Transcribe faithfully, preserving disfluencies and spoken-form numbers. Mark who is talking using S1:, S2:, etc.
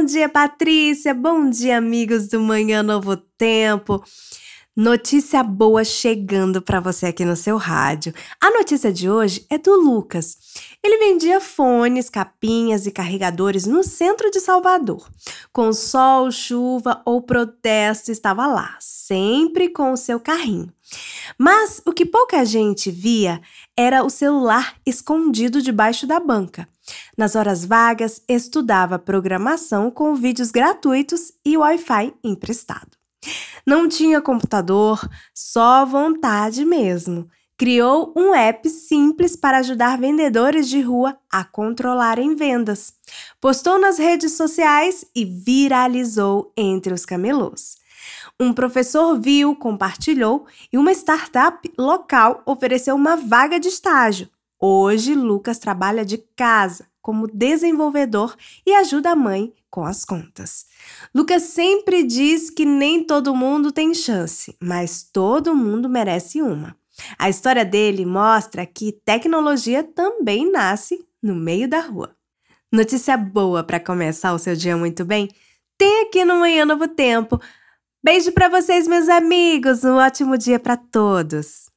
S1: bom dia, Patrícia, bom dia, amigos do Manhã Novo Tempo. Notícia boa chegando para você aqui no seu rádio. A notícia de hoje é do Lucas. Ele vendia fones, capinhas e carregadores no centro de Salvador. Com sol, chuva ou protesto, estava lá, sempre com o seu carrinho. Mas o que pouca gente via era o celular escondido debaixo da banca. Nas horas vagas, estudava programação com vídeos gratuitos e Wi-Fi emprestado. Não tinha computador, só vontade mesmo. Criou um app simples para ajudar vendedores de rua a controlarem vendas. Postou nas redes sociais e viralizou entre os camelôs. Um professor viu, compartilhou e uma startup local ofereceu uma vaga de estágio. Hoje, Lucas trabalha de casa como desenvolvedor e ajuda a mãe com as contas. Lucas sempre diz que nem todo mundo tem chance, mas todo mundo merece uma. A história dele mostra que tecnologia também nasce no meio da rua. Notícia boa para começar o seu dia muito bem? Tem aqui no Manhã Novo Tempo. Beijo para vocês, meus amigos. Um ótimo dia para todos.